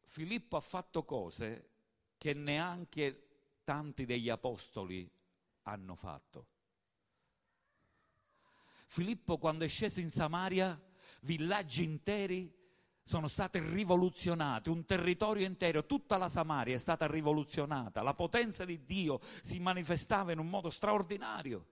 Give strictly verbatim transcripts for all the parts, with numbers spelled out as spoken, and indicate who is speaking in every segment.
Speaker 1: Filippo ha fatto cose che neanche tanti degli apostoli hanno fatto. Filippo, quando è sceso in Samaria, villaggi interi sono stati rivoluzionati, un territorio intero, tutta la Samaria è stata rivoluzionata, la potenza di Dio si manifestava in un modo straordinario.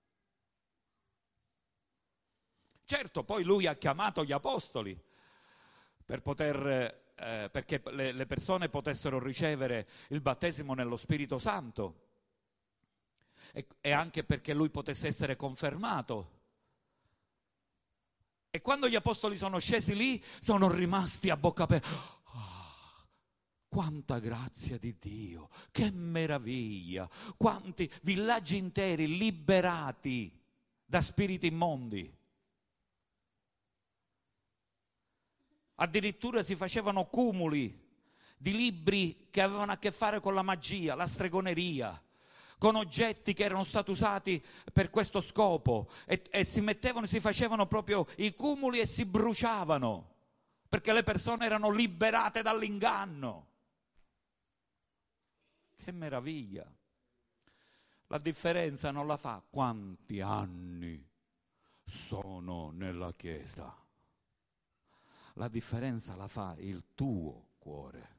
Speaker 1: Certo, poi lui ha chiamato gli apostoli per poter... Eh, perché le, le persone potessero ricevere il battesimo nello Spirito Santo e, e anche perché lui potesse essere confermato. E quando gli apostoli sono scesi lì, sono rimasti a bocca aperta. Oh, quanta grazia di Dio, che meraviglia, quanti villaggi interi liberati da spiriti immondi. Addirittura si facevano cumuli di libri che avevano a che fare con la magia, la stregoneria, con oggetti che erano stati usati per questo scopo e, e si mettevano, si facevano proprio i cumuli e si bruciavano perché le persone erano liberate dall'inganno. Che meraviglia! La differenza non la fa quanti anni sono nella Chiesa. La differenza la fa il tuo cuore.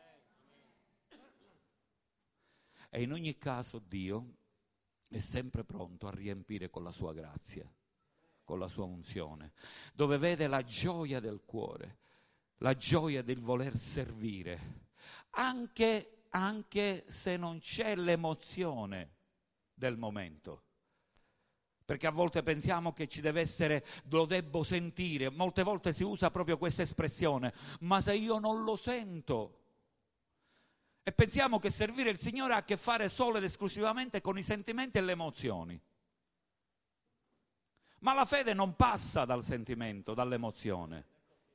Speaker 1: E in ogni caso Dio è sempre pronto a riempire con la sua grazia, con la sua unzione, dove vede la gioia del cuore, la gioia del voler servire, anche, anche se non c'è l'emozione del momento. Perché a volte pensiamo che ci deve essere, lo debbo sentire, molte volte si usa proprio questa espressione, ma se io non lo sento, e pensiamo che servire il Signore ha a che fare solo ed esclusivamente con i sentimenti e le emozioni. Ma la fede non passa dal sentimento, dall'emozione.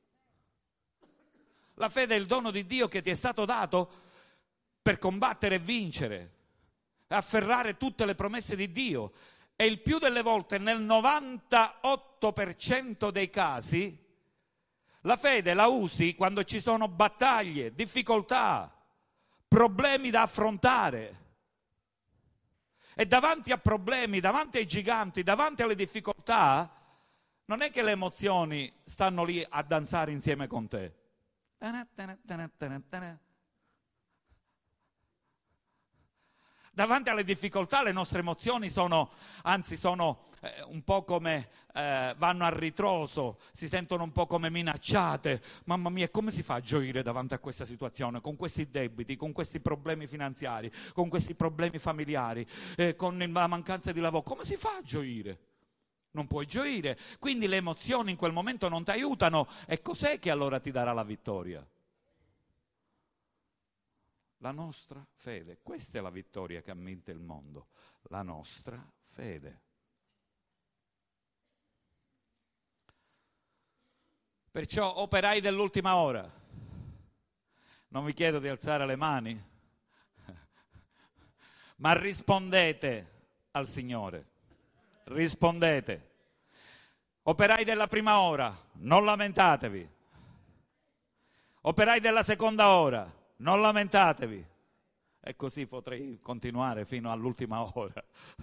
Speaker 1: La fede è il dono di Dio che ti è stato dato per combattere e vincere, afferrare tutte le promesse di Dio. E il più delle volte, nel novantotto per cento dei casi, la fede la usi quando ci sono battaglie, difficoltà, problemi da affrontare. E davanti a problemi, davanti ai giganti, davanti alle difficoltà, non è che le emozioni stanno lì a danzare insieme con te. Davanti alle difficoltà le nostre emozioni sono, anzi sono eh, un po' come, eh, vanno a ritroso, si sentono un po' come minacciate. Mamma mia, come si fa a gioire davanti a questa situazione, con questi debiti, con questi problemi finanziari, con questi problemi familiari, eh, con la mancanza di lavoro? Come si fa a gioire? Non puoi gioire. Quindi le emozioni in quel momento non ti aiutano. E cos'è che allora ti darà la vittoria? La nostra fede. Questa è la vittoria che ha vinto il mondo, la nostra fede. Perciò, operai dell'ultima ora, non vi chiedo di alzare le mani, ma rispondete al Signore, rispondete. Operai della prima ora, non lamentatevi. Operai della seconda ora, non lamentatevi. E così potrei continuare fino all'ultima ora.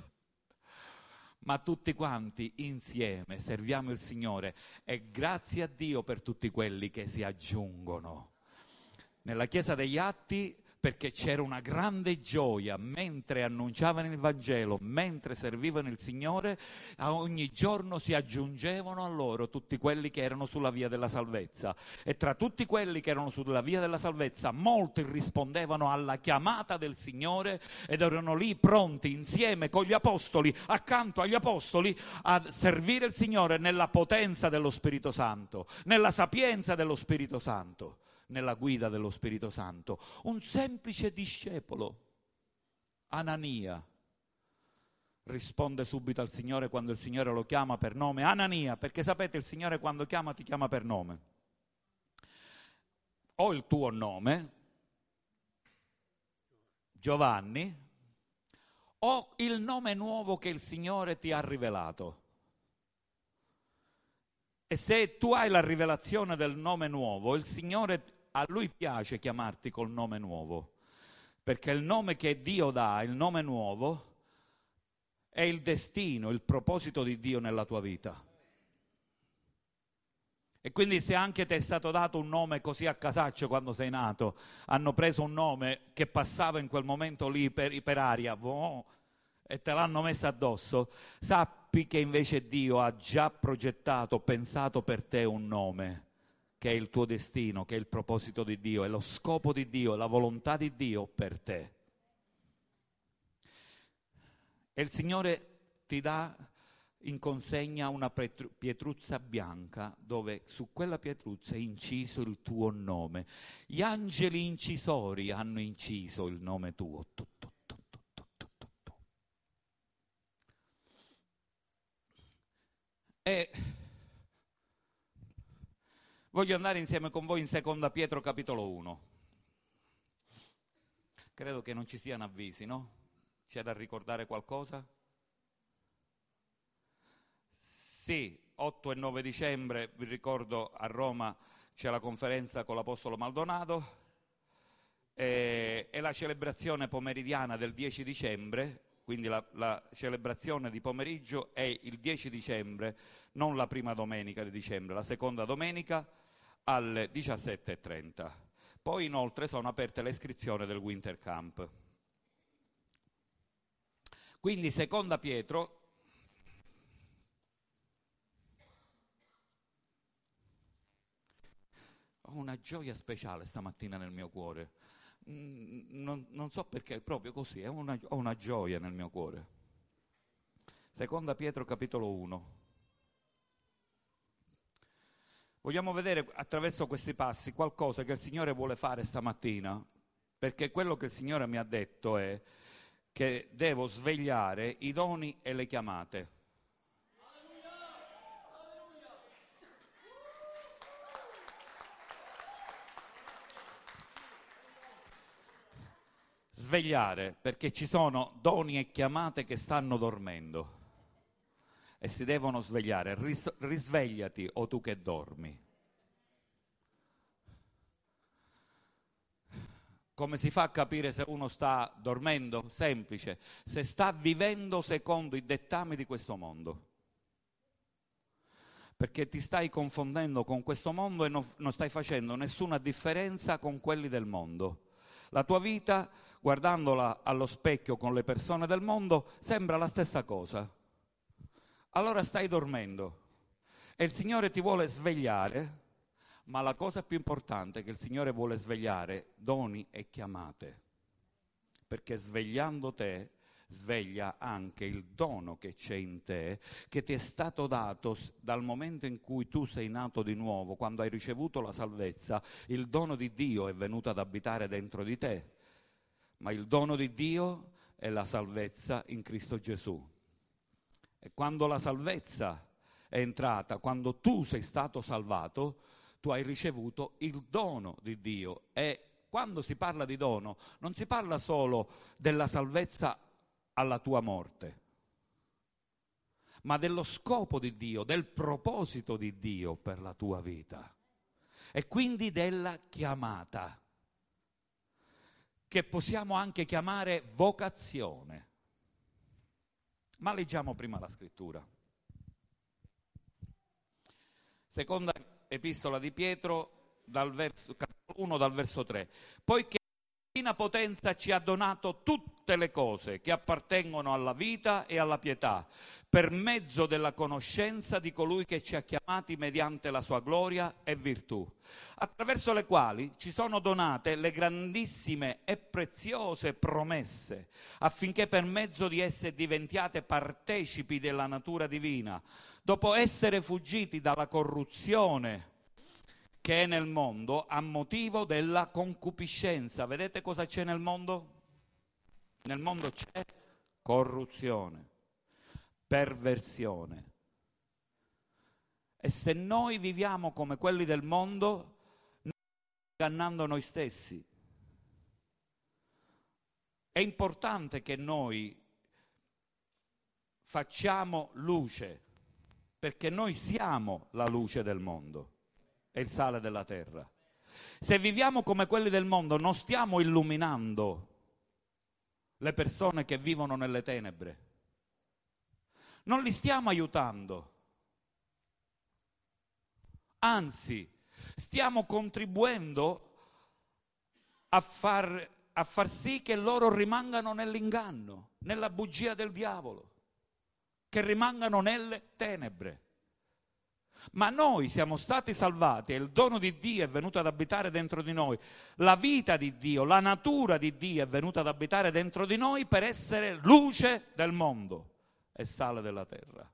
Speaker 1: Ma tutti quanti insieme serviamo il Signore e grazie a Dio per tutti quelli che si aggiungono. Nella Chiesa degli Atti, perché c'era una grande gioia mentre annunciavano il Vangelo, mentre servivano il Signore, a ogni giorno si aggiungevano a loro tutti quelli che erano sulla via della salvezza. E tra tutti quelli che erano sulla via della salvezza, molti rispondevano alla chiamata del Signore ed erano lì pronti insieme con gli apostoli, accanto agli apostoli, a servire il Signore nella potenza dello Spirito Santo, nella sapienza dello Spirito Santo, nella guida dello Spirito Santo. Un semplice discepolo, Anania, risponde subito al Signore quando il Signore lo chiama per nome. Anania, perché sapete, il Signore quando chiama ti chiama per nome. O il tuo nome, Giovanni, o il nome nuovo che il Signore ti ha rivelato. E se tu hai la rivelazione del nome nuovo, il Signore a Lui piace chiamarti col nome nuovo, perché il nome che Dio dà, il nome nuovo, è il destino, il proposito di Dio nella tua vita. E quindi se anche ti è stato dato un nome così a casaccio quando sei nato, hanno preso un nome che passava in quel momento lì per, per aria, oh, e te l'hanno messo addosso, sappi che invece Dio ha già progettato, pensato per te un nome, che è il tuo destino, che è il proposito di Dio, è lo scopo di Dio, è la volontà di Dio per te. E il Signore ti dà in consegna una pietruzza bianca, dove su quella pietruzza è inciso il tuo nome. Gli angeli incisori hanno inciso il nome tuo. Tu, tu, tu, tu, tu, tu, tu, tu. E voglio andare insieme con voi in Seconda Pietro capitolo uno. Credo che non ci siano avvisi, no? C'è da ricordare qualcosa? Sì, otto e nove dicembre, vi ricordo, a Roma c'è la conferenza con l'Apostolo Maldonado e, e la celebrazione pomeridiana del dieci dicembre, quindi la, la celebrazione di pomeriggio è il dieci dicembre, non la prima domenica di dicembre, la seconda domenica alle diciassette e trenta. Poi inoltre sono aperte le iscrizioni del Winter Camp. Quindi Seconda Pietro, ho una gioia speciale stamattina nel mio cuore, mm, non, non so perché, è proprio così, è una, ho una gioia nel mio cuore. Seconda Pietro capitolo uno. Vogliamo vedere attraverso questi passi qualcosa che il Signore vuole fare stamattina, perché quello che il Signore mi ha detto è che devo svegliare i doni e le chiamate. Svegliare, perché ci sono doni e chiamate che stanno dormendo e si devono svegliare. Ris- risvegliati, o tu che dormi. Come si fa a capire se uno sta dormendo? Semplice, se sta vivendo secondo i dettami di questo mondo. Perché ti stai confondendo con questo mondo e non, non stai facendo nessuna differenza con quelli del mondo. La tua vita, guardandola allo specchio con le persone del mondo, sembra la stessa cosa. Allora stai dormendo e il Signore ti vuole svegliare, ma la cosa più importante è che il Signore vuole svegliare doni e chiamate, perché svegliando te sveglia anche il dono che c'è in te, che ti è stato dato dal momento in cui tu sei nato di nuovo, quando hai ricevuto la salvezza. Il dono di Dio è venuto ad abitare dentro di te, ma il dono di Dio è la salvezza in Cristo Gesù. E quando la salvezza è entrata, quando tu sei stato salvato, tu hai ricevuto il dono di Dio. E quando si parla di dono, non si parla solo della salvezza alla tua morte, ma dello scopo di Dio, del proposito di Dio per la tua vita, e quindi della chiamata, che possiamo anche chiamare vocazione. Ma leggiamo prima la scrittura. Seconda epistola di Pietro, dal verso, capitolo uno, dal verso tre. Poiché la divina potenza ci ha donato tutte le cose che appartengono alla vita e alla pietà, per mezzo della conoscenza di colui che ci ha chiamati mediante la sua gloria e virtù, attraverso le quali ci sono donate le grandissime e preziose promesse, affinché per mezzo di esse diventiate partecipi della natura divina, dopo essere fuggiti dalla corruzione che è nel mondo a motivo della concupiscenza. Vedete cosa c'è nel mondo? Nel mondo c'è corruzione, perversione. E se noi viviamo come quelli del mondo, noi stiamo ingannando noi stessi. È importante che noi facciamo luce, perché noi siamo la luce del mondo e il sale della terra. Se viviamo come quelli del mondo, non stiamo illuminando le persone che vivono nelle tenebre. Non li stiamo aiutando. Anzi, stiamo contribuendo a far, a far sì che loro rimangano nell'inganno, nella bugia del diavolo, che rimangano nelle tenebre. Ma noi siamo stati salvati e il dono di Dio è venuto ad abitare dentro di noi. La vita di Dio, la natura di Dio è venuta ad abitare dentro di noi per essere luce del mondo e sale della terra.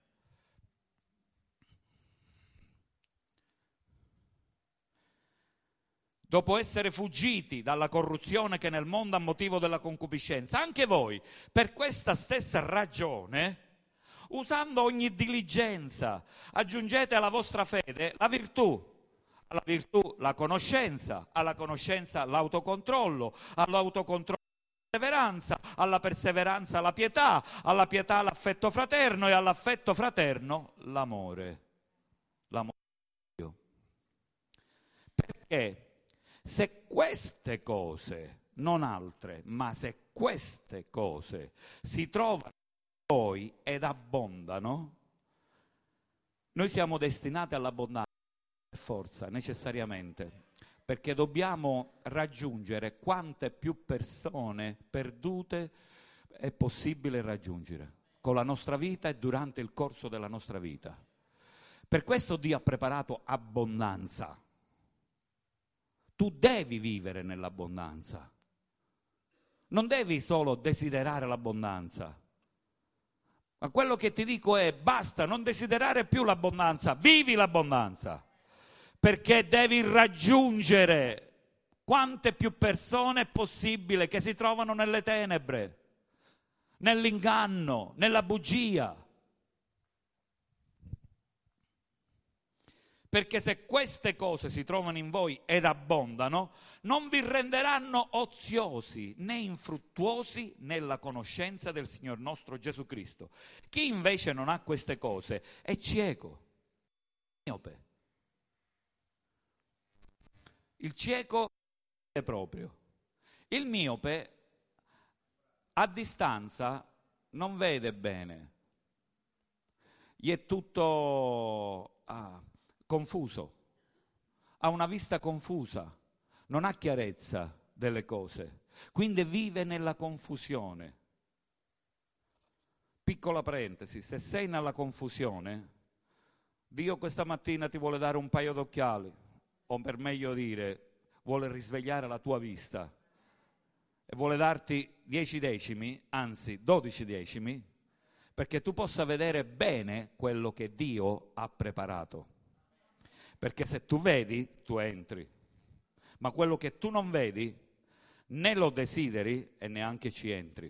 Speaker 1: Dopo essere fuggiti dalla corruzione che nel mondo ha motivo della concupiscenza, anche voi, per questa stessa ragione, usando ogni diligenza, aggiungete alla vostra fede la virtù, alla virtù la conoscenza, alla conoscenza l'autocontrollo, all'autocontrollo la perseveranza, alla perseveranza la pietà, alla pietà l'affetto fraterno e all'affetto fraterno l'amore. L'amore di Dio. Perché se queste cose, non altre, ma se queste cose si trovano voi ed abbondano, noi siamo destinati all'abbondanza per forza, necessariamente, perché dobbiamo raggiungere quante più persone perdute è possibile raggiungere con la nostra vita e durante il corso della nostra vita. Per questo Dio ha preparato abbondanza. Tu devi vivere nell'abbondanza, non devi solo desiderare l'abbondanza. Ma quello che ti dico è: basta, non desiderare più l'abbondanza, vivi l'abbondanza, perché devi raggiungere quante più persone è possibile che si trovano nelle tenebre, nell'inganno, nella bugia. Perché se queste cose si trovano in voi ed abbondano, non vi renderanno oziosi né infruttuosi nella conoscenza del Signor nostro Gesù Cristo. Chi invece non ha queste cose è cieco, miope. Il cieco è proprio. Il miope a distanza non vede bene. Gli è tutto ah, confuso, ha una vista confusa, non ha chiarezza delle cose, quindi vive nella confusione. Piccola parentesi, se sei nella confusione, Dio questa mattina ti vuole dare un paio d'occhiali, o per meglio dire, vuole risvegliare la tua vista e vuole darti dieci decimi, anzi dodici decimi, perché tu possa vedere bene quello che Dio ha preparato. Perché se tu vedi, tu entri, ma quello che tu non vedi, né lo desideri e neanche ci entri.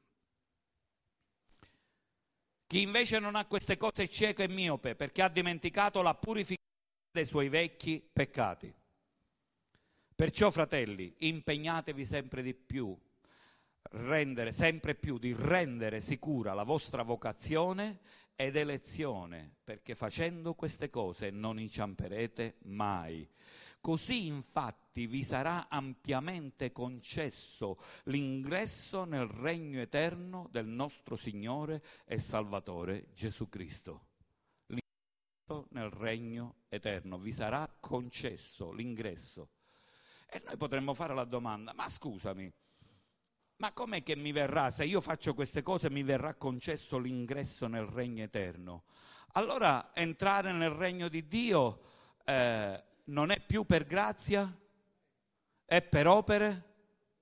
Speaker 1: Chi invece non ha queste cose è cieco e miope, perché ha dimenticato la purificazione dei suoi vecchi peccati. Perciò, fratelli, impegnatevi sempre di più, rendere sempre più di rendere sicura la vostra vocazione ed elezione, perché facendo queste cose non inciamperete mai. Così infatti vi sarà ampiamente concesso l'ingresso nel regno eterno del nostro Signore e Salvatore Gesù Cristo. L'ingresso nel regno eterno, vi sarà concesso l'ingresso. E noi potremmo fare la domanda: ma scusami, ma com'è che mi verrà, se io faccio queste cose, mi verrà concesso l'ingresso nel regno eterno? Allora entrare nel regno di Dio eh, non è più per grazia, è per opere?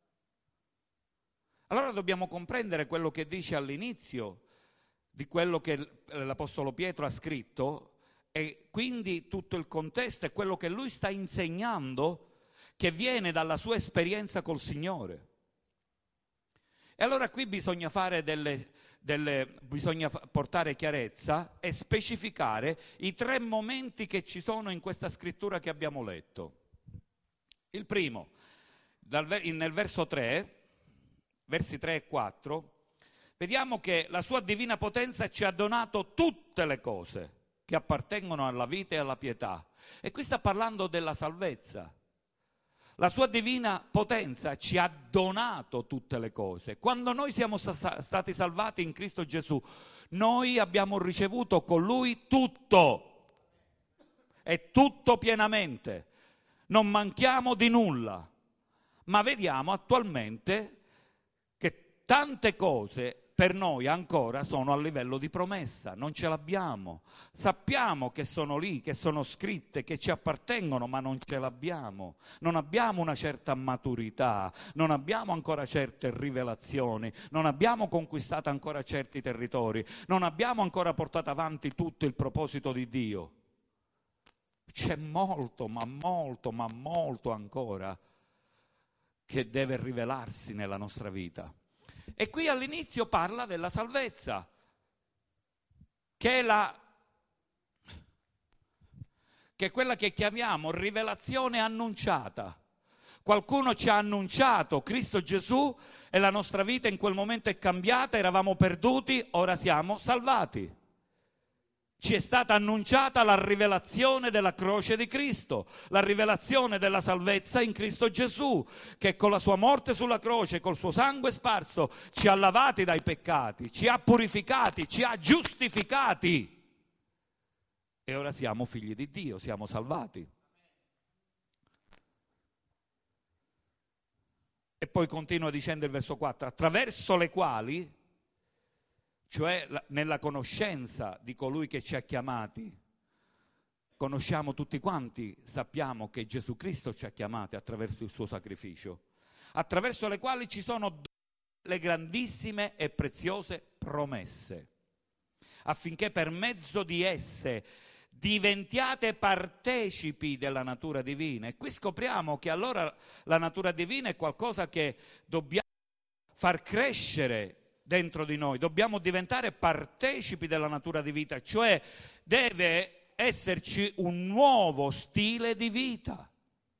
Speaker 1: Allora dobbiamo comprendere quello che dice all'inizio di quello che l'Apostolo Pietro ha scritto, e quindi tutto il contesto è quello che lui sta insegnando, che viene dalla sua esperienza col Signore. E allora qui bisogna fare delle, delle, bisogna portare chiarezza e specificare i tre momenti che ci sono in questa scrittura che abbiamo letto. Il primo, dal, nel verso tre, versi tre e quattro, vediamo che la sua divina potenza ci ha donato tutte le cose che appartengono alla vita e alla pietà. E qui sta parlando della salvezza. La sua divina potenza ci ha donato tutte le cose. Quando noi siamo sta- stati salvati in Cristo Gesù, noi abbiamo ricevuto con Lui tutto, e tutto pienamente. Non manchiamo di nulla. Ma vediamo attualmente che tante cose per noi ancora sono a livello di promessa, non ce l'abbiamo. Sappiamo che sono lì, che sono scritte, che ci appartengono, ma non ce l'abbiamo. Non abbiamo una certa maturità, non abbiamo ancora certe rivelazioni, non abbiamo conquistato ancora certi territori, non abbiamo ancora portato avanti tutto il proposito di Dio. C'è molto, ma molto, ma molto ancora che deve rivelarsi nella nostra vita. E qui all'inizio parla della salvezza, che è, la, che è quella che chiamiamo rivelazione annunciata. Qualcuno ci ha annunciato Cristo Gesù e la nostra vita in quel momento è cambiata, eravamo perduti, ora siamo salvati. Ci è stata annunciata la rivelazione della croce di Cristo, la rivelazione della salvezza in Cristo Gesù, che con la sua morte sulla croce, col suo sangue sparso, ci ha lavati dai peccati, ci ha purificati, ci ha giustificati. E ora siamo figli di Dio, siamo salvati. E poi continua dicendo il verso quattro, attraverso le quali, cioè nella conoscenza di colui che ci ha chiamati, conosciamo tutti quanti, sappiamo che Gesù Cristo ci ha chiamati attraverso il suo sacrificio, attraverso le quali ci sono le grandissime e preziose promesse, affinché per mezzo di esse diventiate partecipi della natura divina. E qui scopriamo che allora la natura divina è qualcosa che dobbiamo far crescere dentro di noi, dobbiamo diventare partecipi della natura di vita, cioè deve esserci un nuovo stile di vita.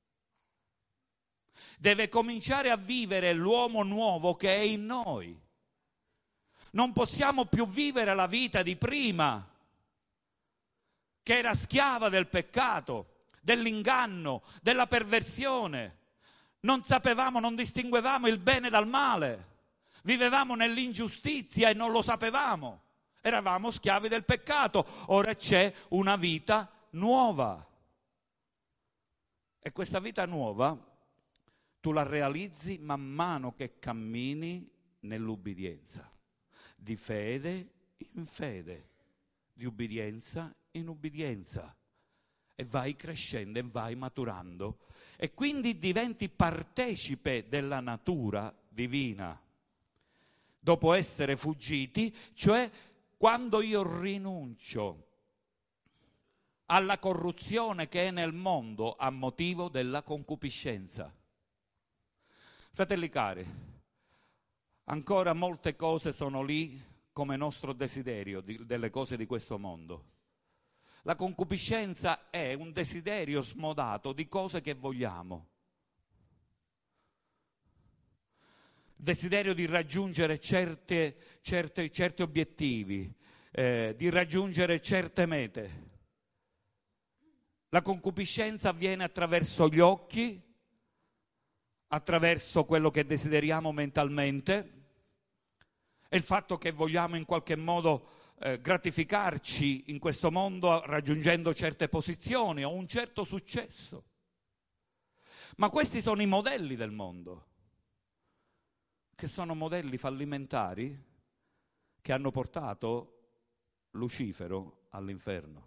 Speaker 1: Deve cominciare a vivere l'uomo nuovo che è in noi. Non possiamo più vivere la vita di prima, che era schiava del peccato, dell'inganno, della perversione. Non sapevamo, non distinguevamo il bene dal male. Vivevamo nell'ingiustizia e non lo sapevamo. Eravamo schiavi del peccato. Ora c'è una vita nuova. E questa vita nuova tu la realizzi man mano che cammini nell'ubbidienza. Di fede in fede, di ubbidienza in ubbidienza. E vai crescendo e vai maturando. E quindi diventi partecipe della natura divina. Dopo essere fuggiti, cioè quando io rinuncio alla corruzione che è nel mondo a motivo della concupiscenza. Fratelli cari, ancora molte cose sono lì come nostro desiderio di, delle cose di questo mondo. La concupiscenza è un desiderio smodato di cose che vogliamo. Desiderio di raggiungere certe, certe, certi obiettivi, eh, di raggiungere certe mete. La concupiscenza avviene attraverso gli occhi, attraverso quello che desideriamo mentalmente, e il fatto che vogliamo in qualche modo eh, gratificarci in questo mondo raggiungendo certe posizioni o un certo successo. Ma questi sono i modelli del mondo, che sono modelli fallimentari che hanno portato Lucifero all'inferno.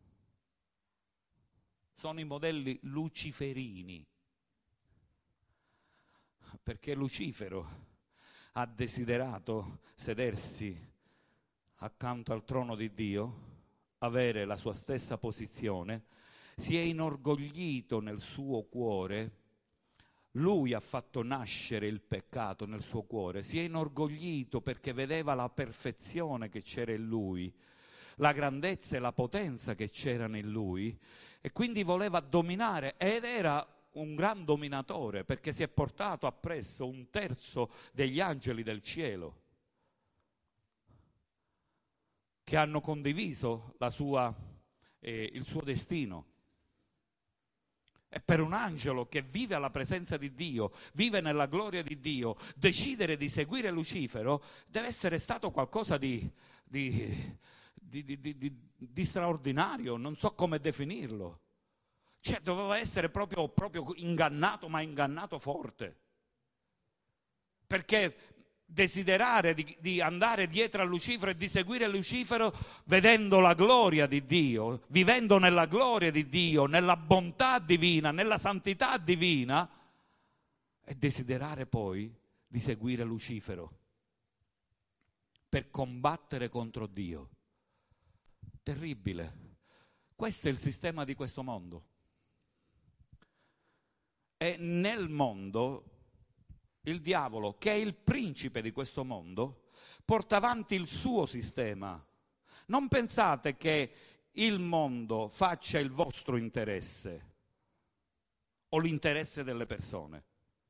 Speaker 1: Sono i modelli luciferini, perché Lucifero ha desiderato sedersi accanto al trono di Dio, avere la sua stessa posizione, si è inorgoglito nel suo cuore. Lui ha fatto nascere il peccato nel suo cuore, si è inorgoglito perché vedeva la perfezione che c'era in lui, la grandezza e la potenza che c'erano in lui, e quindi voleva dominare, ed era un gran dominatore perché si è portato appresso un terzo degli angeli del cielo che hanno condiviso la sua, eh, il suo destino. E per un angelo che vive alla presenza di Dio, vive nella gloria di Dio, decidere di seguire Lucifero deve essere stato qualcosa di, di, di, di, di, di, di straordinario, non so come definirlo. Cioè doveva essere proprio, proprio ingannato, ma ingannato forte. Perché desiderare di, di andare dietro a Lucifero e di seguire Lucifero vedendo la gloria di Dio, vivendo nella gloria di Dio, nella bontà divina, nella santità divina, e desiderare poi di seguire Lucifero per combattere contro Dio. Terribile. Questo è il sistema di questo mondo. E nel mondo il diavolo, che è il principe di questo mondo, porta avanti il suo sistema. Non pensate che il mondo faccia il vostro interesse o l'interesse delle persone.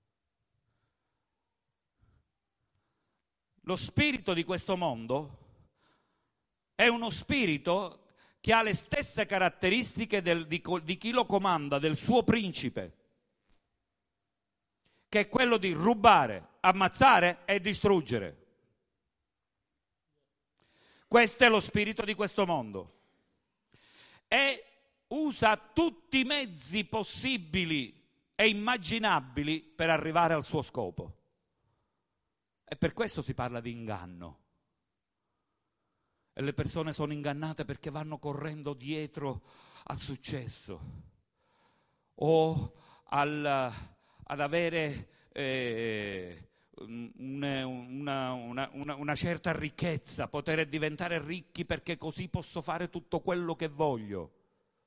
Speaker 1: Lo spirito di questo mondo è uno spirito che ha le stesse caratteristiche del, di, di chi lo comanda, del suo principe, che è quello di rubare, ammazzare e distruggere. Questo è lo spirito di questo mondo. E usa tutti i mezzi possibili e immaginabili per arrivare al suo scopo. E per questo si parla di inganno. E le persone sono ingannate perché vanno correndo dietro al successo o al... ad avere eh, una, una, una, una certa ricchezza, poter diventare ricchi perché così posso fare tutto quello che voglio.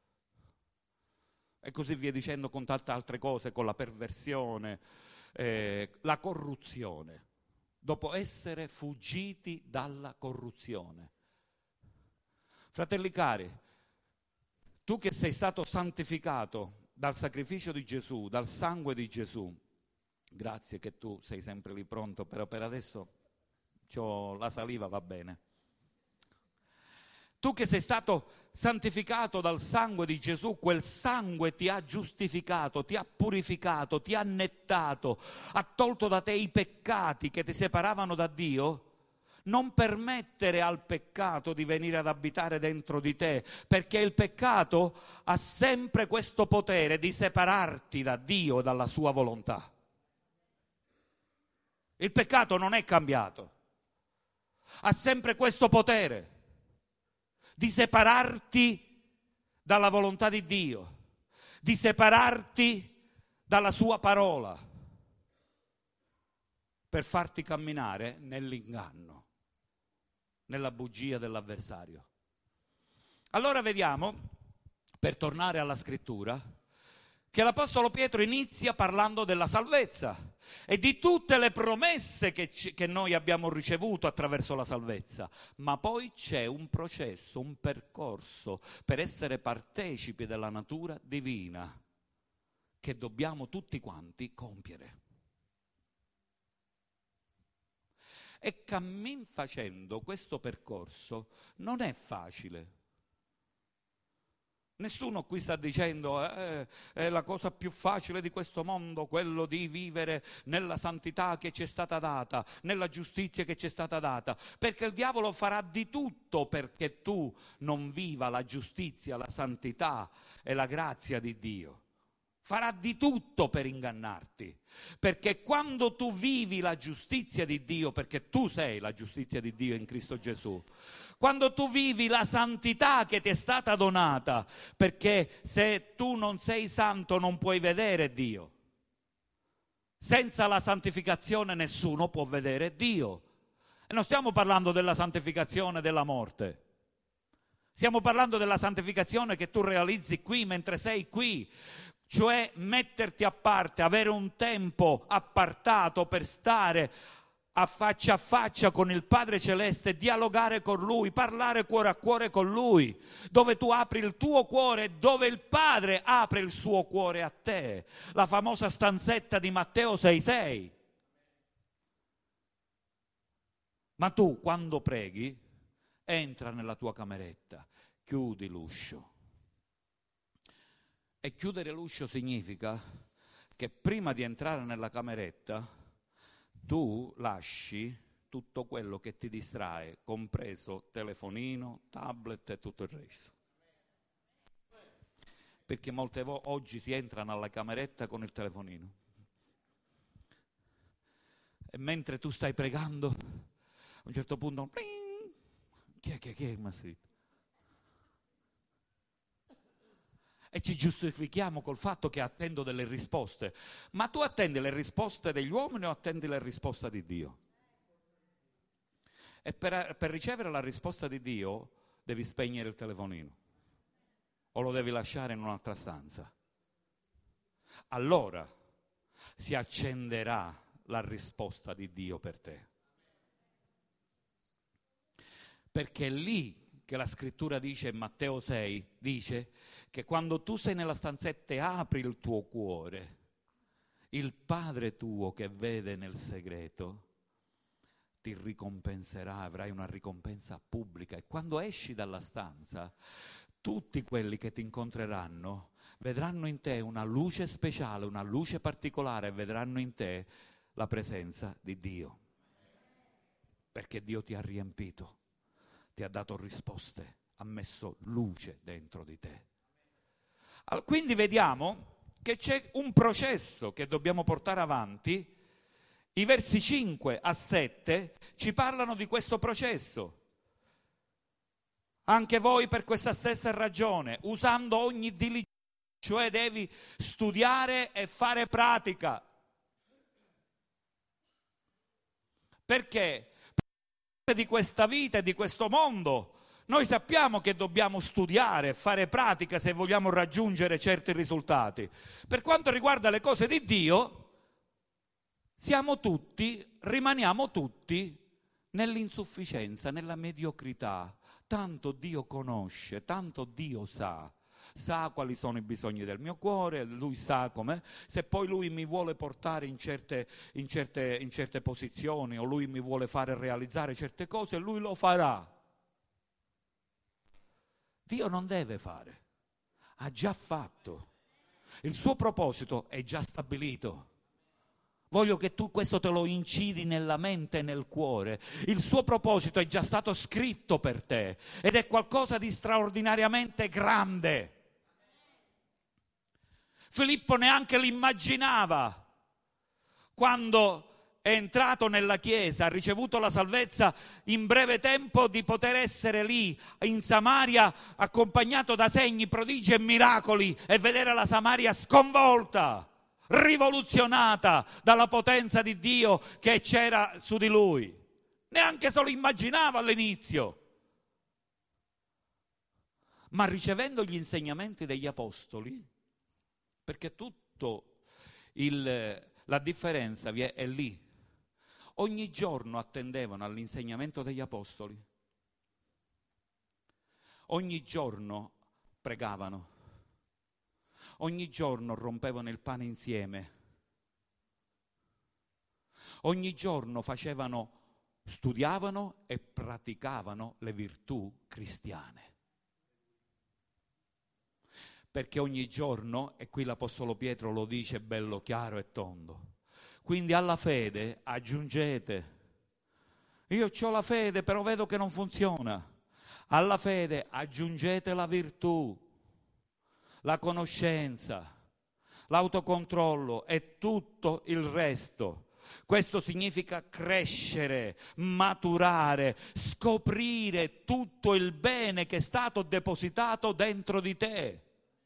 Speaker 1: E così via dicendo con tante altre cose, con la perversione, eh, la corruzione. Dopo essere fuggiti dalla corruzione. Fratelli cari, tu che sei stato santificato dal sacrificio di Gesù, dal sangue di Gesù, grazie che tu sei sempre lì pronto, però per adesso c'ho la saliva, va bene. Tu che sei stato santificato dal sangue di Gesù, quel sangue ti ha giustificato, ti ha purificato, ti ha nettato, ha tolto da te i peccati che ti separavano da Dio. Non permettere al peccato di venire ad abitare dentro di te, perché il peccato ha sempre questo potere di separarti da Dio, dalla sua volontà. Il peccato non è cambiato, ha sempre questo potere di separarti dalla volontà di Dio, di separarti dalla sua parola, per farti camminare nell'inganno, nella bugia dell'avversario. Allora vediamo, per tornare alla scrittura, che l'Apostolo Pietro inizia parlando della salvezza e di tutte le promesse che, ci, che noi abbiamo ricevuto attraverso la salvezza, ma poi c'è un processo, un percorso per essere partecipi della natura divina che dobbiamo tutti quanti compiere. E cammin facendo questo percorso non è facile. Nessuno qui sta dicendo eh, è la cosa più facile di questo mondo, quello di vivere nella santità che ci è stata data, nella giustizia che ci è stata data, perché il diavolo farà di tutto perché tu non viva la giustizia, la santità e la grazia di Dio. Farà di tutto per ingannarti, perché quando tu vivi la giustizia di Dio, perché tu sei la giustizia di Dio in Cristo Gesù, quando tu vivi la santità che ti è stata donata, perché se tu non sei santo non puoi vedere Dio. Senza la santificazione nessuno può vedere Dio. E non stiamo parlando della santificazione della morte. Stiamo parlando della santificazione che tu realizzi qui mentre sei qui. Cioè metterti a parte, avere un tempo appartato per stare a faccia a faccia con il Padre Celeste, dialogare con Lui, parlare cuore a cuore con Lui, dove tu apri il tuo cuore, dove il Padre apre il suo cuore a te. La famosa stanzetta di Matteo sei sei. Ma tu quando preghi, entra nella tua cameretta, chiudi l'uscio E chiudere l'uscio significa che prima di entrare nella cameretta tu lasci tutto quello che ti distrae, compreso telefonino, tablet e tutto il resto. Perché molte volte oggi si entrano alla cameretta con il telefonino. E mentre tu stai pregando, a un certo punto, pling, chi è che chi è il massito? E ci giustifichiamo col fatto che attendo delle risposte. Ma tu attendi le risposte degli uomini o attendi le risposte di Dio? E per, per ricevere la risposta di Dio devi spegnere il telefonino o lo devi lasciare in un'altra stanza. Allora si accenderà la risposta di Dio per te. Perché è lì che la scrittura dice, in Matteo sei, dice che quando tu sei nella stanzetta e apri il tuo cuore, il Padre tuo che vede nel segreto ti ricompenserà, avrai una ricompensa pubblica. E quando esci dalla stanza, tutti quelli che ti incontreranno vedranno in te una luce speciale, una luce particolare, e vedranno in te la presenza di Dio. Perché Dio ti ha riempito, ti ha dato risposte, ha messo luce dentro di te. Allora, quindi vediamo che c'è un processo che dobbiamo portare avanti. I versi cinque a sette ci parlano di questo processo. Anche voi per questa stessa ragione, usando ogni diligenza, cioè devi studiare e fare pratica. Perché? Di questa vita e di questo mondo noi sappiamo che dobbiamo studiare e fare pratica se vogliamo raggiungere certi risultati. Per quanto riguarda le cose di Dio, siamo tutti, rimaniamo tutti nell'insufficienza, nella mediocrità. Tanto Dio conosce, tanto Dio sa, sa quali sono i bisogni del mio cuore, Lui sa com'è. Se poi Lui mi vuole portare in certe, in certe, in certe posizioni o Lui mi vuole fare realizzare certe cose, Lui lo farà. Dio non deve fare, ha già fatto. Il suo proposito è già stabilito. Voglio che tu questo te lo incidi nella mente e nel cuore. Il suo proposito è già stato scritto per te ed è qualcosa di straordinariamente grande. Filippo neanche l'immaginava quando è entrato nella chiesa, ha ricevuto la salvezza in breve tempo di poter essere lì in Samaria accompagnato da segni, prodigi e miracoli e vedere la Samaria sconvolta, rivoluzionata dalla potenza di Dio che c'era su di lui. Neanche se lo immaginava all'inizio. Ma ricevendo gli insegnamenti degli apostoli, perché tutto il, la differenza è lì, ogni giorno attendevano all'insegnamento degli apostoli, ogni giorno pregavano, ogni giorno rompevano il pane insieme, ogni giorno facevano, studiavano e praticavano le virtù cristiane. Perché ogni giorno, e qui l'Apostolo Pietro lo dice bello chiaro e tondo, quindi alla fede aggiungete, io ho la fede però vedo che non funziona, alla fede aggiungete la virtù, la conoscenza, l'autocontrollo e tutto il resto. Questo significa crescere, maturare, scoprire tutto il bene che è stato depositato dentro di te.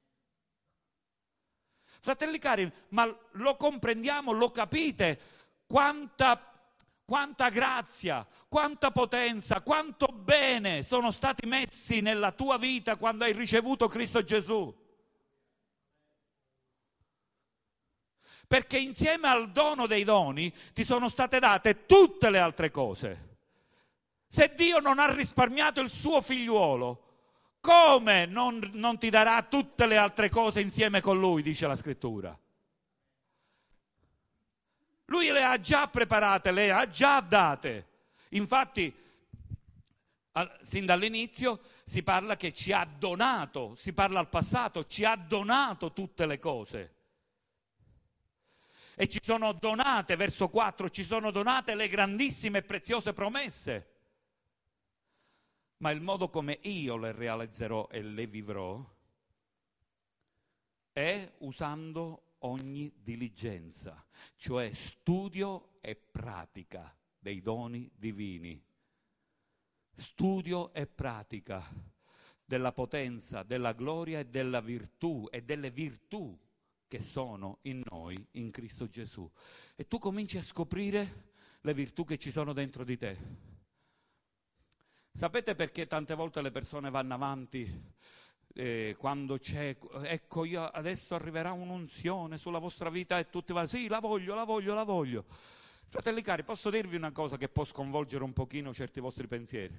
Speaker 1: Fratelli cari, ma lo comprendiamo, lo capite? Quanta, quanta grazia, quanta potenza, quanto bene sono stati messi nella tua vita quando hai ricevuto Cristo Gesù. Perché insieme al dono dei doni ti sono state date tutte le altre cose. Se Dio non ha risparmiato il suo figliuolo, come non, non ti darà tutte le altre cose insieme con lui, dice la scrittura. Lui le ha già preparate, le ha già date. Infatti Al, sin dall'inizio si parla che ci ha donato, si parla al passato, ci ha donato tutte le cose. E ci sono donate, verso quattro, ci sono donate le grandissime e preziose promesse. Ma il modo come io le realizzerò e le vivrò è usando ogni diligenza, cioè studio e pratica dei doni divini. Studio e pratica della potenza, della gloria e della virtù e delle virtù che sono in noi, in Cristo Gesù. E tu cominci a scoprire le virtù che ci sono dentro di te. Sapete perché tante volte le persone vanno avanti eh, quando c'è, ecco io adesso arriverà un'unzione sulla vostra vita e tutti vanno, sì, la voglio, la voglio, la voglio. Fratelli cari, posso dirvi una cosa che può sconvolgere un pochino certi vostri pensieri?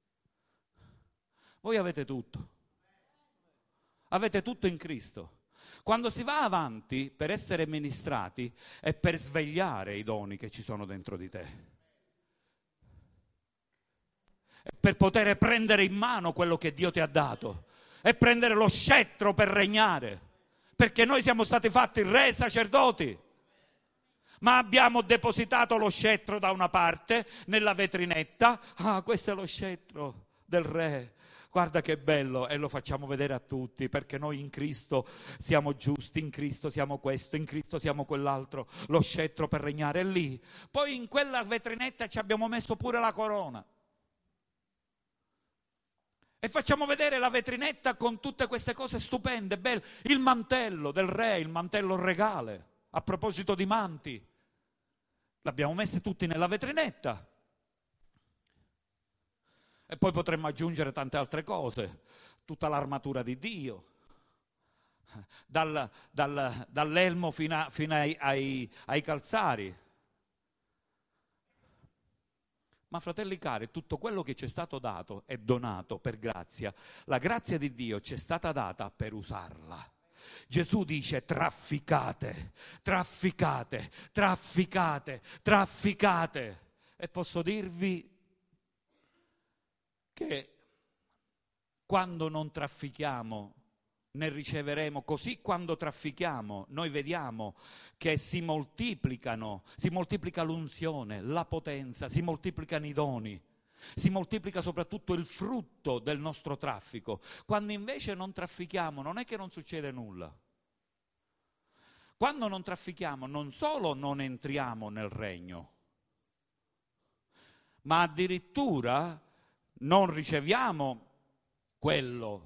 Speaker 1: Voi avete tutto. Avete tutto in Cristo. Quando si va avanti per essere ministrati è per svegliare i doni che ci sono dentro di te. È per poter prendere in mano quello che Dio ti ha dato. È prendere lo scettro per regnare. Perché noi siamo stati fatti re sacerdoti. Ma abbiamo depositato lo scettro da una parte, nella vetrinetta. Ah, questo è lo scettro del re. Guarda che bello, e lo facciamo vedere a tutti, perché noi in Cristo siamo giusti, in Cristo siamo questo, in Cristo siamo quell'altro, lo scettro per regnare è lì. Poi in quella vetrinetta ci abbiamo messo pure la corona. E facciamo vedere la vetrinetta con tutte queste cose stupende, belle. Il mantello del re, il mantello regale, a proposito di manti. L'abbiamo messo tutti nella vetrinetta. E poi potremmo aggiungere tante altre cose, tutta l'armatura di Dio, dal, dal, dall'elmo fino, a, fino ai, ai, ai calzari. Ma fratelli cari, tutto quello che ci è stato dato è donato per grazia. La grazia di Dio ci è stata data per usarla. Gesù dice trafficate, trafficate, trafficate, trafficate. E posso dirvi che quando non traffichiamo ne riceveremo, così quando traffichiamo noi vediamo che si moltiplicano, si moltiplica l'unzione, la potenza, si moltiplicano i doni, si moltiplica soprattutto il frutto del nostro traffico. Quando invece non traffichiamo non è che non succede nulla. Quando non traffichiamo non solo non entriamo nel regno, ma addirittura non riceviamo quello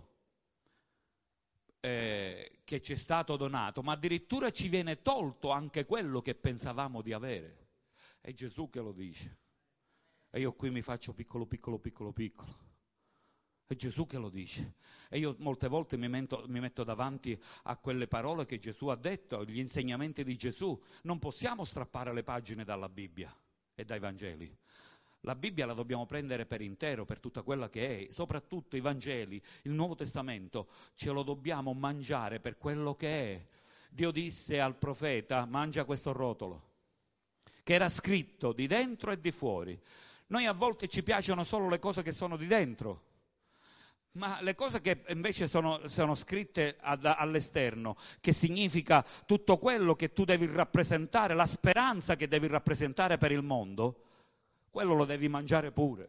Speaker 1: eh, che ci è stato donato, ma addirittura ci viene tolto anche quello che pensavamo di avere. È Gesù che lo dice. E io qui mi faccio piccolo, piccolo, piccolo, piccolo. È Gesù che lo dice. E io molte volte mi metto, mi metto davanti a quelle parole che Gesù ha detto, agli insegnamenti di Gesù. Non possiamo strappare le pagine dalla Bibbia e dai Vangeli. La Bibbia la dobbiamo prendere per intero, per tutta quella che è, soprattutto i Vangeli, il Nuovo Testamento, ce lo dobbiamo mangiare per quello che è. Dio disse al profeta, mangia questo rotolo, che era scritto di dentro e di fuori. Noi a volte ci piacciono solo le cose che sono di dentro, ma le cose che invece sono, sono scritte ad, all'esterno, che significa tutto quello che tu devi rappresentare, la speranza che devi rappresentare per il mondo, quello lo devi mangiare pure.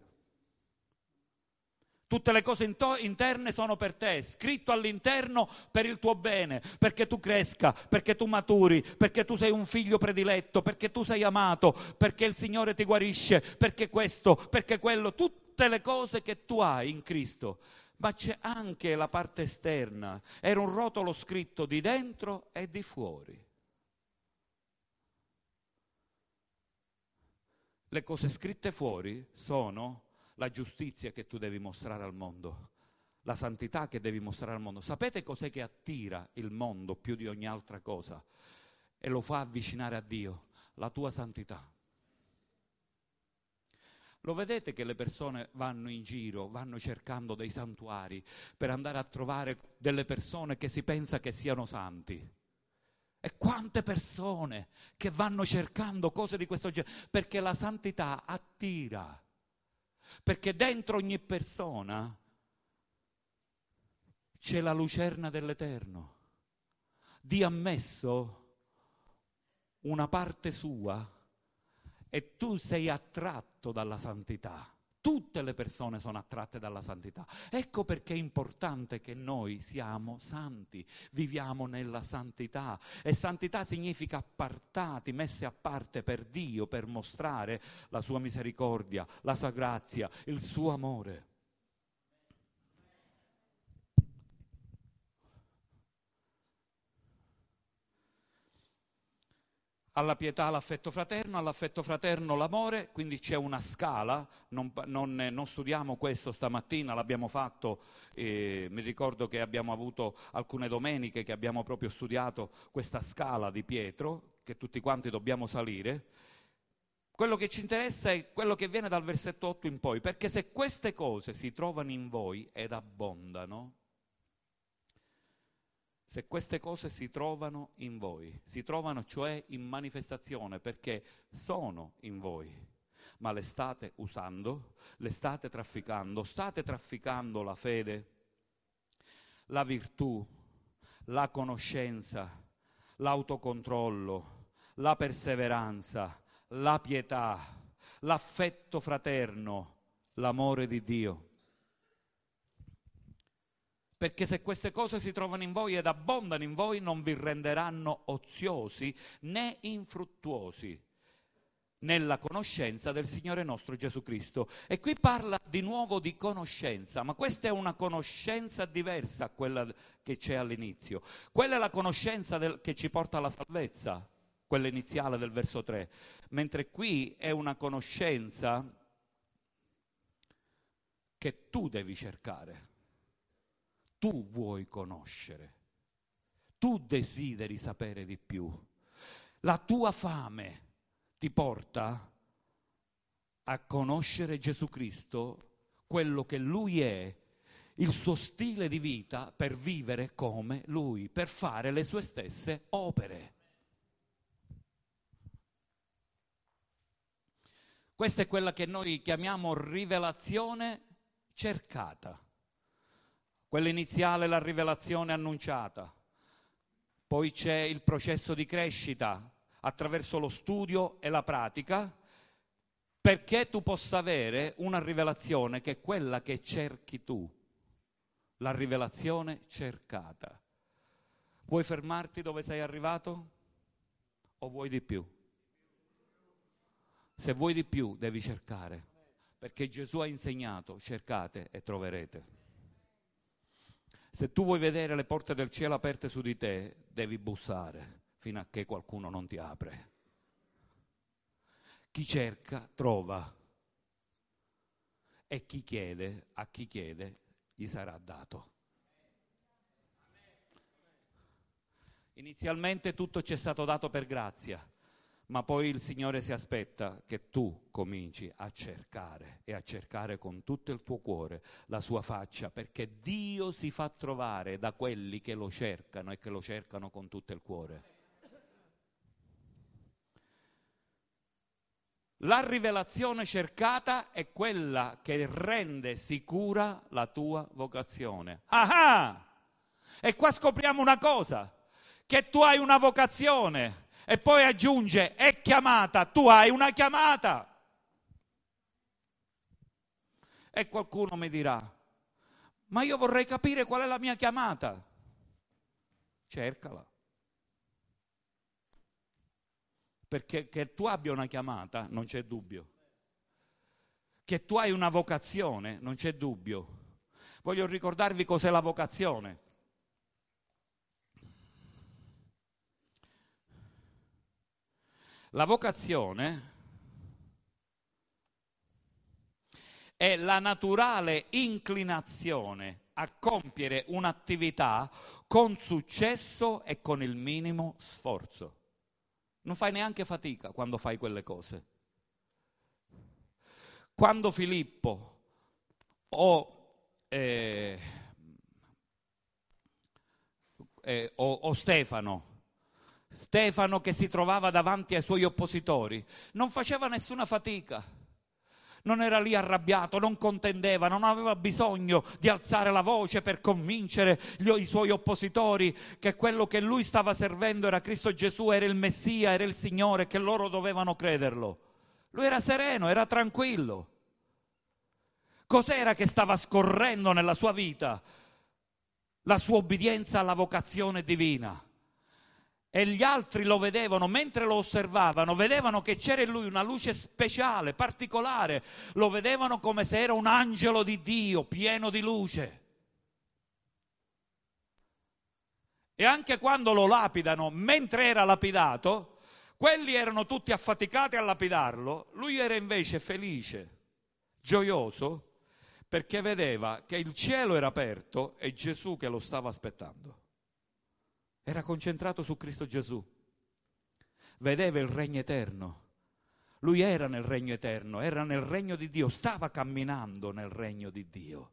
Speaker 1: Tutte le cose into- interne sono per te, scritto all'interno per il tuo bene, perché tu cresca, perché tu maturi, perché tu sei un figlio prediletto, perché tu sei amato, perché il Signore ti guarisce, perché questo, perché quello, tutte le cose che tu hai in Cristo. Ma c'è anche la parte esterna, era un rotolo scritto di dentro e di fuori. Le cose scritte fuori sono la giustizia che tu devi mostrare al mondo, la santità che devi mostrare al mondo. Sapete cos'è che attira il mondo più di ogni altra cosa e lo fa avvicinare a Dio? La tua santità. Lo vedete che le persone vanno in giro, vanno cercando dei santuari per andare a trovare delle persone che si pensa che siano santi? E quante persone che vanno cercando cose di questo genere, perché la santità attira. perché dentro ogni persona c'è la lucerna dell'Eterno. Dio ha messo una parte sua e tu sei attratto dalla santità. Tutte le persone sono attratte dalla santità. Ecco perché è importante che noi siamo santi, viviamo nella santità. E santità significa appartati, messi a parte per Dio, per mostrare la sua misericordia, la sua grazia, il suo amore. Alla pietà l'affetto fraterno, all'affetto fraterno l'amore, quindi c'è una scala, non, non, non studiamo questo stamattina, l'abbiamo fatto, eh, mi ricordo che abbiamo avuto alcune domeniche che abbiamo proprio studiato questa scala di Pietro, che tutti quanti dobbiamo salire. Quello che ci interessa è quello che viene dal versetto otto in poi, perché se queste cose si trovano in voi ed abbondano, se queste cose si trovano in voi, si trovano cioè in manifestazione perché sono in voi, ma le state usando, le state trafficando, state trafficando la fede, la virtù, la conoscenza, l'autocontrollo, la perseveranza, la pietà, l'affetto fraterno, l'amore di Dio. Perché se queste cose si trovano in voi ed abbondano in voi, non vi renderanno oziosi né infruttuosi nella conoscenza del Signore nostro Gesù Cristo. E qui parla di nuovo di conoscenza, ma questa è una conoscenza diversa a quella che c'è all'inizio. Quella è la conoscenza del, che ci porta alla salvezza, quella iniziale del verso tre, mentre qui è una conoscenza che tu devi cercare. Tu vuoi conoscere, tu desideri sapere di più. La tua fame ti porta a conoscere Gesù Cristo, quello che Lui è, il suo stile di vita per vivere come Lui, per fare le sue stesse opere. Questa è quella che noi chiamiamo rivelazione cercata. Quella iniziale è la rivelazione annunciata, poi c'è il processo di crescita attraverso lo studio e la pratica, perché tu possa avere una rivelazione che è quella che cerchi tu, la rivelazione cercata. Vuoi fermarti dove sei arrivato o vuoi di più? Se vuoi di più devi cercare, perché Gesù ha insegnato: cercate e troverete. Se tu vuoi vedere le porte del cielo aperte su di te, devi bussare fino a che qualcuno non ti apre. Chi cerca, trova. E chi chiede, a chi chiede, gli sarà dato. Inizialmente tutto ci è stato dato per grazia, ma poi il Signore si aspetta che tu cominci a cercare e a cercare con tutto il tuo cuore la sua faccia, perché Dio si fa trovare da quelli che lo cercano e che lo cercano con tutto il cuore. La rivelazione cercata è quella che rende sicura la tua vocazione. Ah! E qua scopriamo una cosa, che tu hai una vocazione. E poi aggiunge, è chiamata, tu hai una chiamata. E qualcuno mi dirà, ma io vorrei capire qual è la mia chiamata. Cercala. Perché che tu abbia una chiamata non c'è dubbio. Che tu hai una vocazione non c'è dubbio. Voglio ricordarvi cos'è la vocazione. La vocazione è la naturale inclinazione a compiere un'attività con successo e con il minimo sforzo. Non fai neanche fatica quando fai quelle cose. Quando Filippo o, eh, eh, o, o Stefano Stefano che si trovava davanti ai suoi oppositori, non faceva nessuna fatica, non era lì arrabbiato, non contendeva, non aveva bisogno di alzare la voce per convincere gli, i suoi oppositori che quello che lui stava servendo era Cristo Gesù, era il Messia, era il Signore, che loro dovevano crederlo. Lui era sereno, era tranquillo. Cos'era che stava scorrendo nella sua vita? La sua obbedienza alla vocazione divina. E gli altri lo vedevano, mentre lo osservavano, vedevano che c'era in lui una luce speciale, particolare, lo vedevano come se era un angelo di Dio, pieno di luce. E anche quando lo lapidano, mentre era lapidato, quelli erano tutti affaticati a lapidarlo, lui era invece felice, gioioso, perché vedeva che il cielo era aperto e Gesù che lo stava aspettando. Era concentrato su Cristo Gesù, vedeva il regno eterno. Lui era nel regno eterno, era nel regno di Dio, stava camminando nel regno di Dio.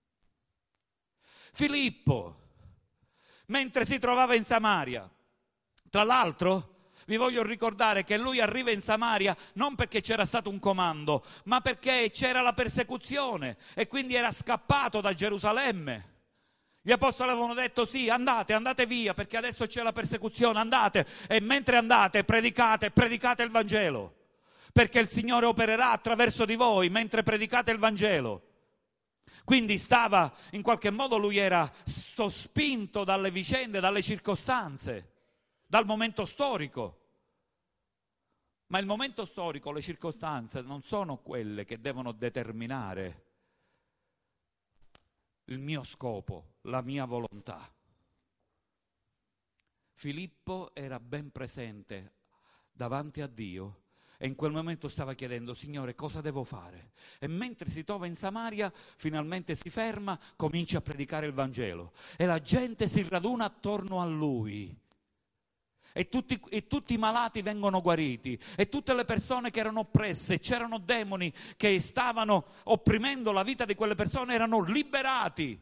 Speaker 1: Filippo, mentre si trovava in Samaria, tra l'altro vi voglio ricordare che lui arriva in Samaria non perché c'era stato un comando, ma perché c'era la persecuzione e quindi era scappato da Gerusalemme. Gli apostoli avevano detto sì, andate, andate via perché adesso c'è la persecuzione, andate e mentre andate predicate, predicate il Vangelo perché il Signore opererà attraverso di voi mentre predicate il Vangelo. Quindi stava, in qualche modo lui era sospinto dalle vicende, dalle circostanze, dal momento storico. Ma il momento storico, le circostanze non sono quelle che devono determinare il mio scopo, la mia volontà. Filippo era ben presente davanti a Dio e in quel momento stava chiedendo: Signore, cosa devo fare? E mentre si trova in Samaria, finalmente si ferma, comincia a predicare il Vangelo e la gente si raduna attorno a lui. E tutti, e tutti i malati vengono guariti, e tutte le persone che erano oppresse, c'erano demoni che stavano opprimendo la vita di quelle persone, erano liberati.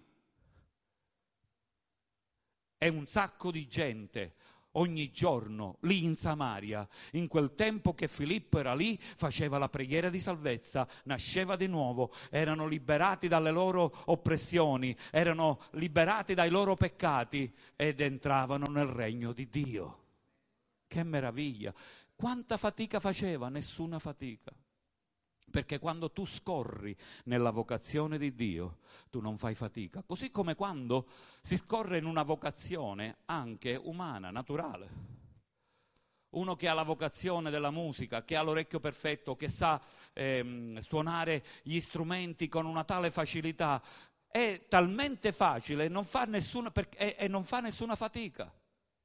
Speaker 1: E un sacco di gente ogni giorno lì in Samaria, in quel tempo che Filippo era lì, faceva la preghiera di salvezza, nasceva di nuovo, erano liberati dalle loro oppressioni, erano liberati dai loro peccati ed entravano nel regno di Dio. Che meraviglia! Quanta fatica faceva? Nessuna fatica. Perché quando tu scorri nella vocazione di Dio, tu non fai fatica. Così come quando si scorre in una vocazione anche umana, naturale. Uno che ha la vocazione della musica, che ha l'orecchio perfetto, che sa ehm, suonare gli strumenti con una tale facilità, è talmente facile non fa nessuna, per, e, e non fa nessuna fatica.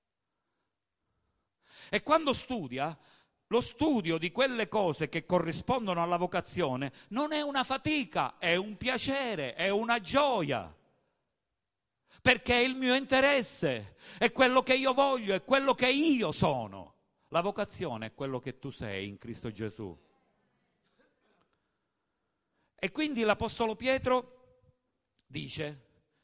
Speaker 1: E quando studia, lo studio di quelle cose che corrispondono alla vocazione non è una fatica, è un piacere, è una gioia. Perché è il mio interesse, è quello che io voglio, è quello che io sono. La vocazione è quello che tu sei in Cristo Gesù. E quindi l'Apostolo Pietro dice: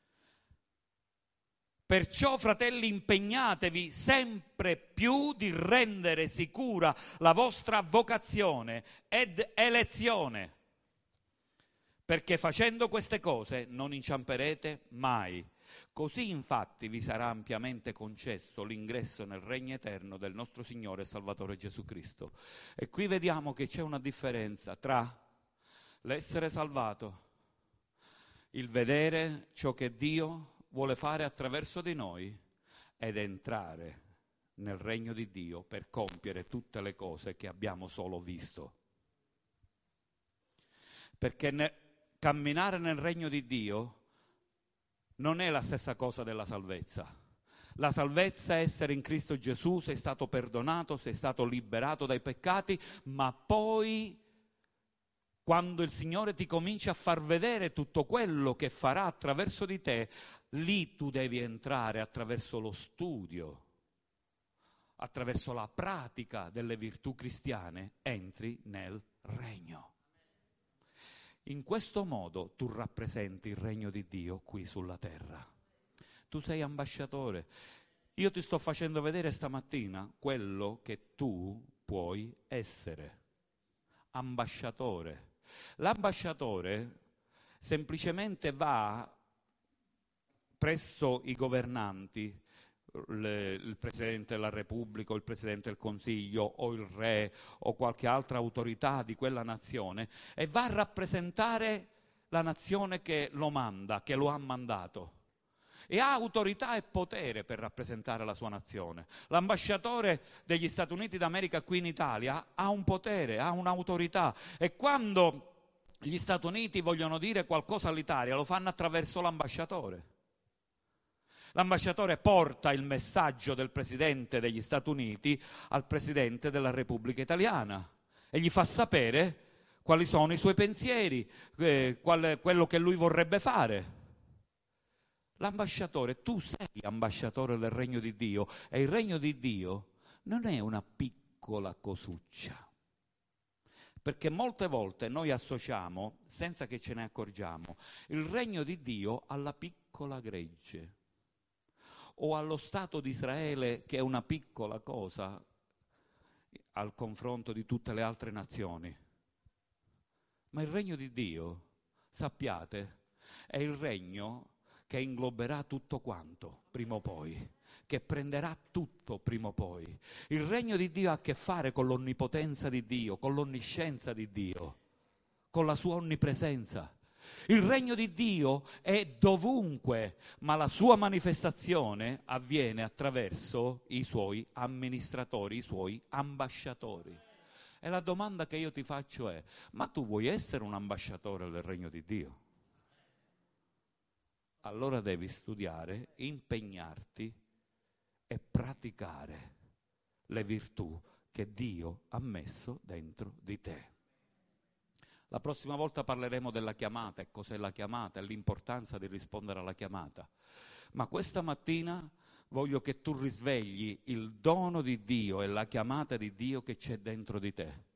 Speaker 1: perciò, fratelli, impegnatevi sempre più di rendere sicura la vostra vocazione ed elezione, perché facendo queste cose non inciamperete mai. Così infatti vi sarà ampiamente concesso l'ingresso nel regno eterno del nostro Signore e Salvatore Gesù Cristo. E qui vediamo che c'è una differenza tra l'essere salvato, il vedere ciò che Dio vuole fare attraverso di noi ed entrare nel regno di Dio per compiere tutte le cose che abbiamo solo visto. Perché ne, camminare nel regno di Dio non è la stessa cosa della salvezza. La salvezza è essere in Cristo Gesù, sei stato perdonato, sei stato liberato dai peccati, ma poi quando il Signore ti comincia a far vedere tutto quello che farà attraverso di te, lì tu devi entrare attraverso lo studio, attraverso la pratica delle virtù cristiane, entri nel regno. In questo modo tu rappresenti il regno di Dio qui sulla terra. Tu sei ambasciatore. Io ti sto facendo vedere stamattina quello che tu puoi essere. Ambasciatore L'ambasciatore semplicemente va presso i governanti, le, il Presidente della Repubblica o il Presidente del Consiglio o il Re o qualche altra autorità di quella nazione e va a rappresentare la nazione che lo manda, che lo ha mandato. E ha autorità e potere per rappresentare la sua nazione. L'ambasciatore degli Stati Uniti d'America qui in Italia ha un potere, ha un'autorità e quando gli Stati Uniti vogliono dire qualcosa all'Italia lo fanno attraverso l'ambasciatore. L'ambasciatore porta il messaggio del Presidente degli Stati Uniti al Presidente della Repubblica Italiana e gli fa sapere quali sono i suoi pensieri, eh, qual, quello che lui vorrebbe fare. L'ambasciatore, tu sei ambasciatore del Regno di Dio e il Regno di Dio non è una piccola cosuccia. Perché molte volte noi associamo, senza che ce ne accorgiamo, il Regno di Dio alla piccola gregge o allo Stato di Israele che è una piccola cosa al confronto di tutte le altre nazioni. Ma il Regno di Dio, sappiate, è il regno che ingloberà tutto quanto, prima o poi, che prenderà tutto, prima o poi. Il Regno di Dio ha a che fare con l'onnipotenza di Dio, con l'onniscienza di Dio, con la sua onnipresenza. Il Regno di Dio è dovunque, ma la sua manifestazione avviene attraverso i suoi amministratori, i suoi ambasciatori. E la domanda che io ti faccio è, ma tu vuoi essere un ambasciatore del Regno di Dio? Allora devi studiare, impegnarti e praticare le virtù che Dio ha messo dentro di te. La prossima volta parleremo della chiamata e cos'è la chiamata e l'importanza di rispondere alla chiamata. Ma questa mattina voglio che tu risvegli il dono di Dio e la chiamata di Dio che c'è dentro di te.